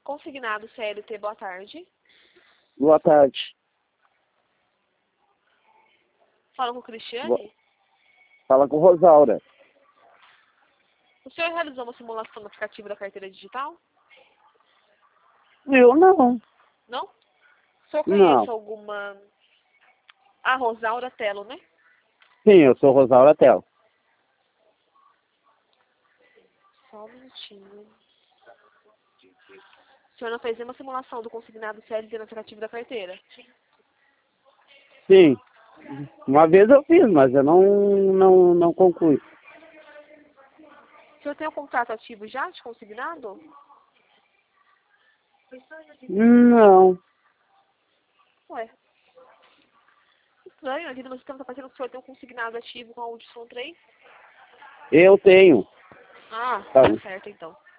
Consignado CLT, boa tarde. Boa tarde. Fala com o Cristiane. Fala com Rosaura. O senhor realizou uma simulação do aplicativo da carteira digital? Eu não. Não? O senhor Não. conhece alguma... A Rosaura Telo, né? Sim, eu sou Rosaura Tel. Só um minutinho. O senhor não fez nenhuma simulação do consignado CLT no aplicativo da carteira? Sim. Uma vez eu fiz, mas eu não concluí. O senhor tem um contrato ativo já de consignado? Não. Ué. Estranho, aqui no meu sistema tá parecendo que o senhor tem um consignado ativo com a Hudson 3. Eu tenho. Ah, Tá. tá certo então.